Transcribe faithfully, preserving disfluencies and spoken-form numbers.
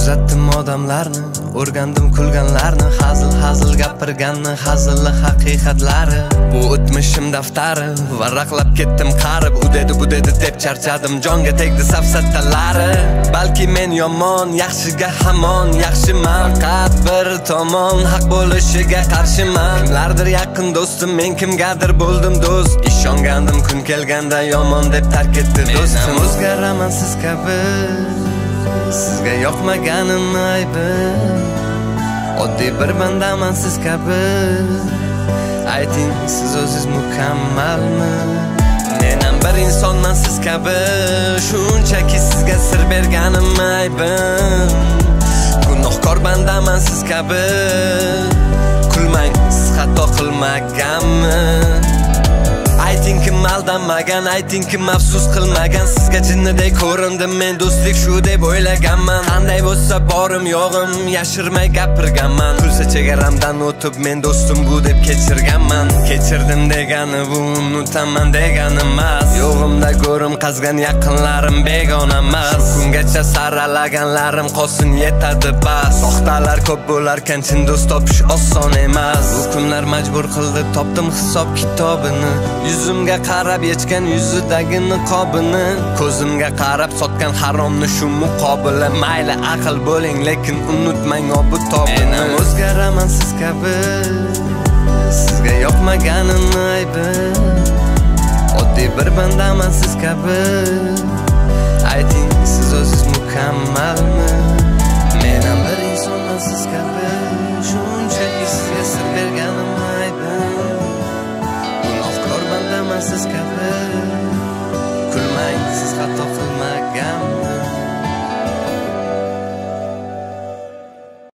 kuzatdim odamlarni, o'rgandim kulganlarni, hazil hazil gapirganni, hazilli haqiqatlari. Bu o'tmishim daftari, varaqlab ketdim qarib, u dedi bu dedi deb charchadim, jonga tegdi safsatalari. Balki men yomon, yaxshiga hamon yaxshiman, faqat bir tomon haq bo'lishiga qarshiman. Kimlardir yaqin do'stim, men kimgadir bo'ldim do'st, ishongandim kun kelganda yomon deb tark etdi do'stim. Men o'zgaraman siz kabi, sizga yoqmaganim aybim, oddiy bir bandaman siz kabi. Ayting, siz o'zingiz mukammalmi? Men ham bir insonman siz kabi, shunchaki sizga sir berganim aybim. Gunohkor bandaman siz kabi, kulmang, siz xato qilmaganmi? Ayting kim aldanmagan, ayting kim afsus qilmagan. Sizga jinnidek ko'rindim men, do'stlik shu deb o'ylaganman. Qanday bo'lsa borim yo'g'im, yashirmay gapirganman. Kulsa chegaramdan o'tib men do'stim bu deb kechirganman. Kechirdim degani bu unutaman degani emas. Yo'g'imda go'rim qazgan yaqinlarim begona emas. Kungacha saralaganlarim qolsin yetadi bas. Soxtalar ko'p bo'larkan, chin do'st topish oson emas. Bu kunlar majbur qildi, topdim hisob kitobini. Yuzimga qarab yechgan yuzidagi niqobini, ko'zimga qarab sotgan haromni shu muqobili. Mayli aql bo'ling, lekin unutmang obu tobini. Men o'zgaraman siz kabi, sizga yoqmaganim aybim, oddiy bir bandaman siz kabi. Ayting, siz o'zingiz mukammalmi? Men ham bir insonman siz kabi, shunchaki sizga sir berganim aybim. Siz kabi, kulmang, siz xato